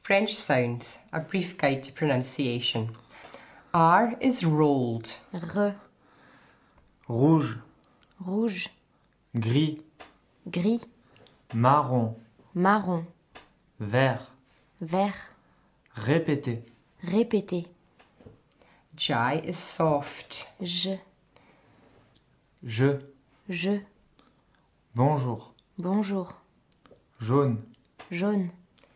French sounds, a brief guide to pronunciation. R is rolled. R, rouge, rouge, gris, gris, marron, marron, vert. vert. Répétez. Répétez. J is soft. Je, Je, bonjour, bonjour. jaune, Jaune.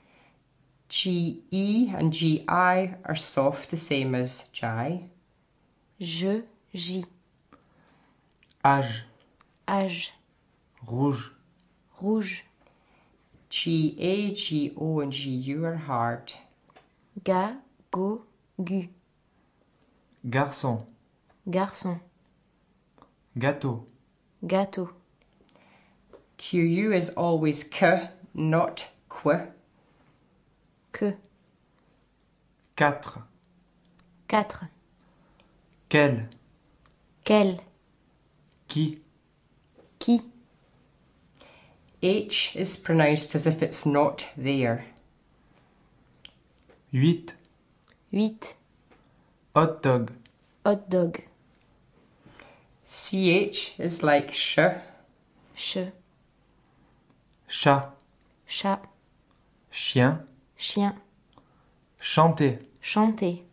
GE and GI are soft, the same as J. Je, J. âge, Âge. rouge, Rouge. GA, GO and GU are hard. Ga, go, gu. garçon, Garçon. gâteau, Gâteau. QU is always K, not Qu. Que. 4, 4. quel, Quel. qui, Qui. H is pronounced as if it's not there. 8, 8. hot dog, Hot dog. CH is like sh. Che. chat, Chat. chien, Chien. chanter, Chanter.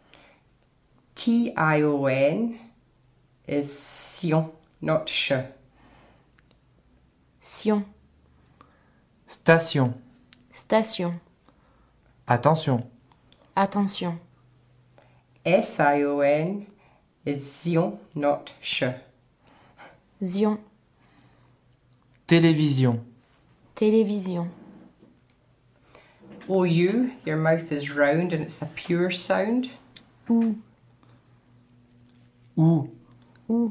TION is sion, not sh. Sion. station, Station. attention, SION Attention. is zion, not sh. Zion. télévision, Télévision. OU, your mouth is round and it's a pure sound. Ou. ou, Ou.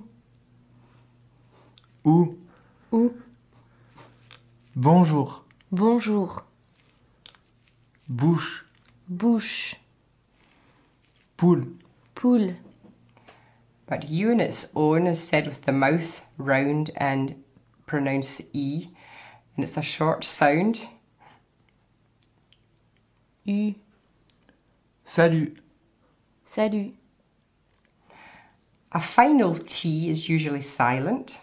ou, Ou. bonjour, Bonjour. bouche, Bouche. poule, Poule. But U on its own is said with the mouth round and pronounced E, and it's a short sound. U. salut, Salut. A final T is usually silent.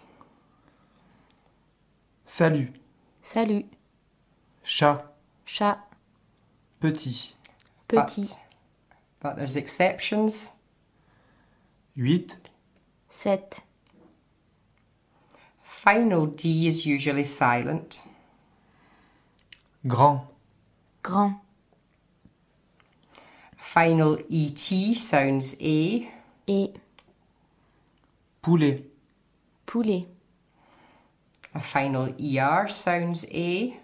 salut, Salut. chat, Chat. petit, Petit. But there's exceptions. 8, 7. Final D is usually silent. grand, Grand. Final ET sounds A. Et. poulet, Poulet. A final ER sounds A.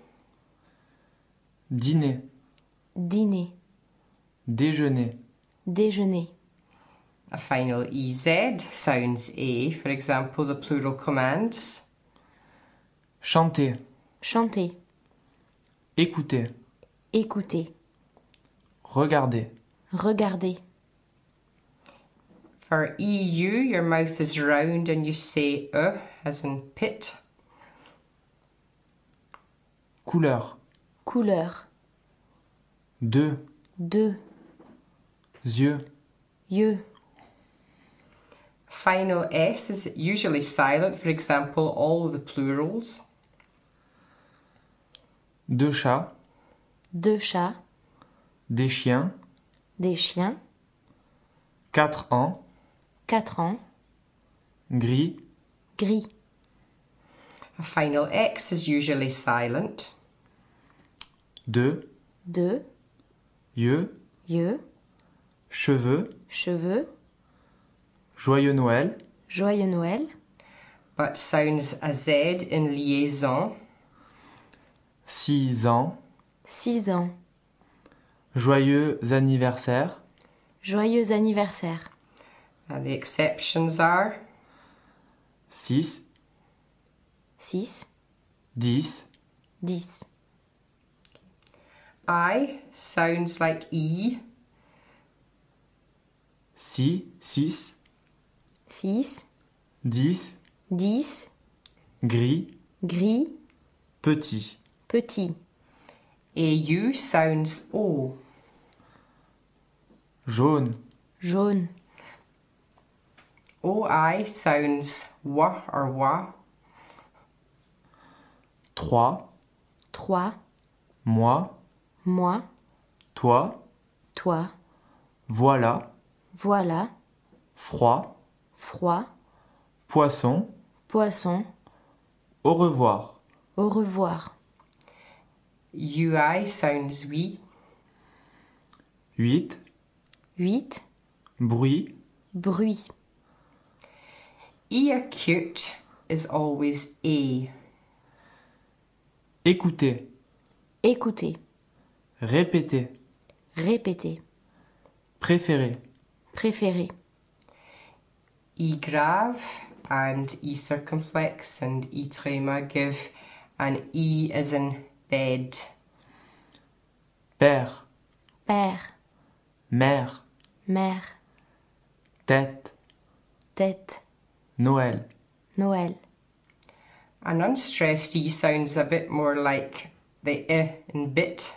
dîner, Dîner. déjeuner, Déjeuner. A final EZ sounds A. For example, the plural commands. chanter, Chanter. écouter, Écouter. regarder, Regarder. For EU, your mouth is round and you say as in pit. couleur, Couleur. 2, 2. yeux, Yeux. Final S is usually silent. For example, all the plurals. 2 chats, 2 chats. des chiens, Des chiens. 4 ans, 4 ans. gris, Gris. A final X is usually silent. 2, 2. yeux, Yeux. cheveux, Cheveux. joyeux Noël, Joyeux Noël. But sounds a Z in liaison. 6 ans, 6 ans. joyeux anniversaire, Joyeux anniversaire. And the exceptions are 6, 6. 10, 10. I sounds like E. 6, 6, 6. 10, 10. gris, Gris. petit, Petit. AU sounds O. Jaune. jaune, OI sounds wa or wa. 3. 3, Moi. moi, Toi. toi, Voilà. voilà, Froid. froid, Poisson. poisson, Au revoir. au revoir. UI sounds we. 8. 8, Bruit. bruit. E acute is always A. Écoutez. Écouter, Répétez. répéter, Préférer. préférer. E grave and E circumflex and E trema give an E as in bed. Père. Père, Mère. mère, Tête. tête, Noël. Noël. An unstressed E sounds a bit more like the I in bit.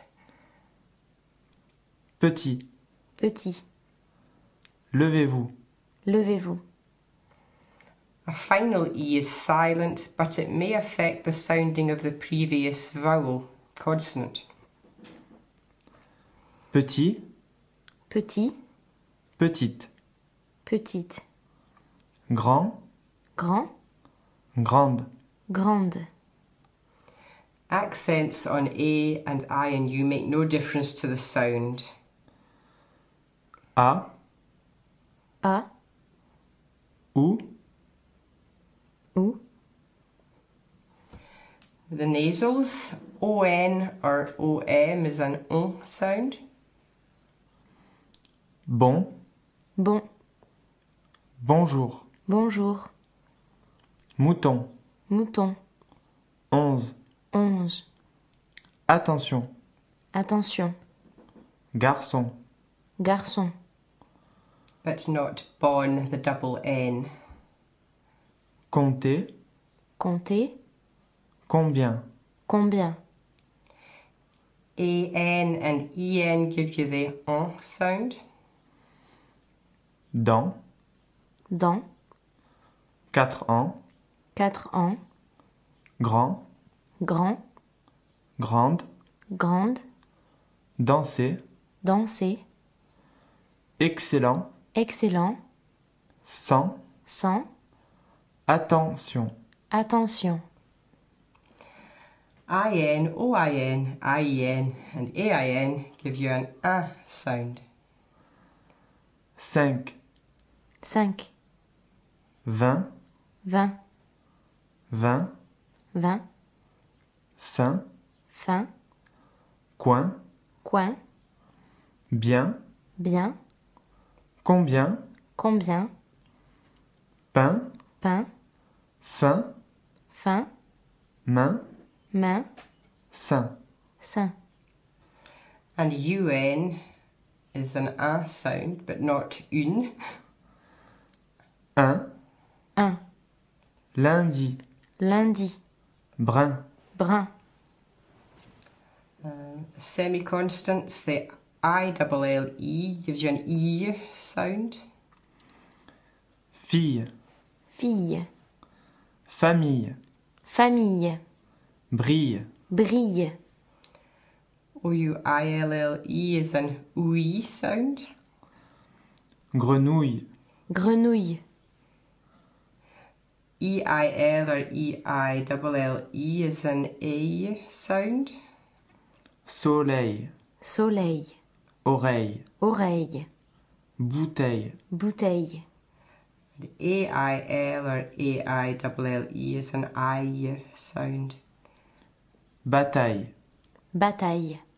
Petit. Petit, Levez-vous. levez-vous. A final E is silent, but it may affect the sounding of the previous vowel, consonant. Petit. Petit, Petite. petite, Grand. grand, Grande. grande. Accents on A and I and U make no difference to the sound. A. A, Ou. ou, The nasals, ON or OM is an on sound. Bon. bon, Bonjour. bonjour, Mouton. mouton, 11. 11. Attention. Attention, Garçon. garçon, But not bon, the double N. Compter. compter, Combien. combien. AN and EN give you the on sound. Dans. Dans, 4 ans. 4 ans, Grand. grand, Grande. grande, Danser. danser, Excellent. excellent, Sans. sans, Attention. attention. IN, OIN, IEN, and AIN give you an A sound. 5. 5, 20. 20, 20. 20, Fin. fin, Coin. coin, Bien. bien, Combien. combien, Pain. pain, Fin. fin, Main. main, Sein. sein. And UN is an A sound, but not une. 1. 1, Lundi. lundi, Brun. brun, Semi-constants, the ILLE gives you an E sound. Fille. fille, Famille. famille, Brille. brille, OUILLE is an OE sound. Grenouille. grenouille, EIL or EILLE is an A sound. Soleil. soleil, Oreille. oreille, Bouteille. bouteille, The AIL or AILLE is an I sound. Bataille. bataille,